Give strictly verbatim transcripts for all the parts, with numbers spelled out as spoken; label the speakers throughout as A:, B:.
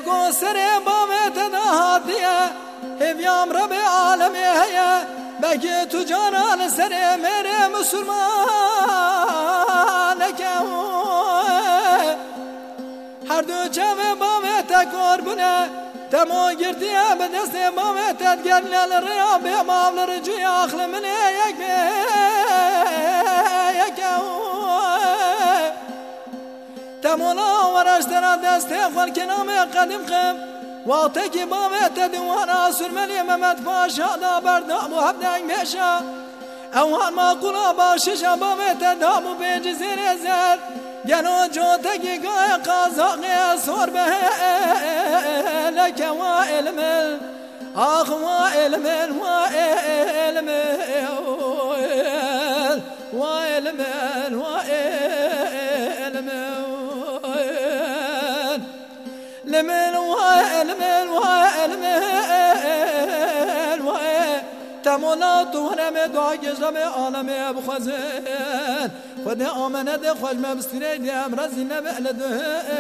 A: کو سر بامت دهاتیه هیویام رب عالمی هیه بگی تو جانان سر میره مسلمان که هر دو چوه بامت قربونه تمو گردیه به دست بامت گرنل ریا به مامل رجوی آخل من یک به یک تمونا ورشتنا دست خال کنام قدیم خم وقتی که بامت دیوانا سرملی ممت پاشا دا بردام و هبدنگ میشا اوان ما قلا باششا بامت دامو بیج زیر زر گنو جوتا کی گای قازاقی سور به لکه و علم آخ و علم و علم و علم و علم لمن وعلم وعلم تمونا تونا مدعا جزم عالم ابو خزن خدا آمنه ده خوش مبستنه ده امرزی نبعلده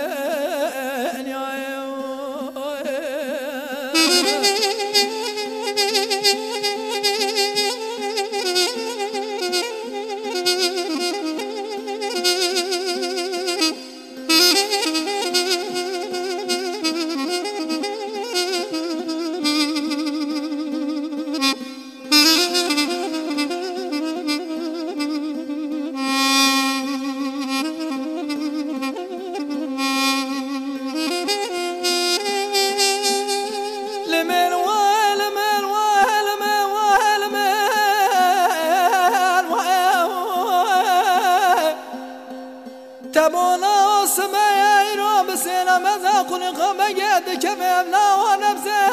A: تبونا سماي رو بسنا مذاق القم قد كمنا ونفسه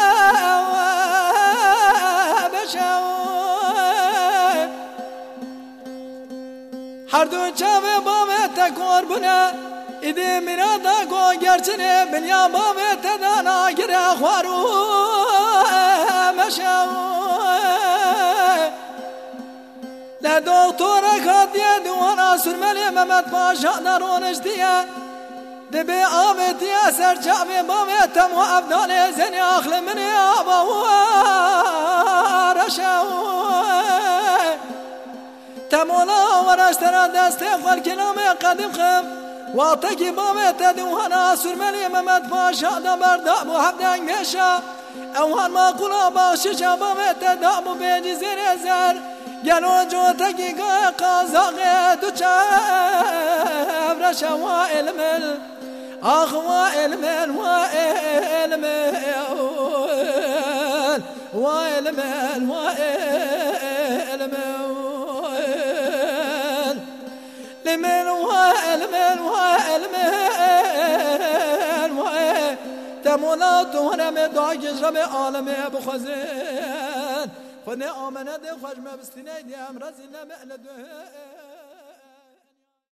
A: بشاو هر دو چاوه بامت قربونه ایده میرادا گو گرچنه بنیا بامت دانا گره خوارو مشاو لا دكتورة خدية دوانا سرملي ممت باشا نارونش ديا دبي آمد يا سرجامي بامت تمو أبدالي زني أخل مني أبو رشاو تمولا ورشترا دستي خالكنامي قديم خم واتكي بامت دوانا سرملي ممت باشا دبر دابو حبدنگ ميشا اوهان ما قلا باششا بامت دابو بيجي زير زر گنو جوتا کی گای قازاقه تو چم رشا و علم آخ و علم و علم و علم و علم لمن و علم و علم و تمولا تو هنم دعا جزرم عالم بخوزن خدا آمنه ده خوش مبستینه دی امرزی نمعنده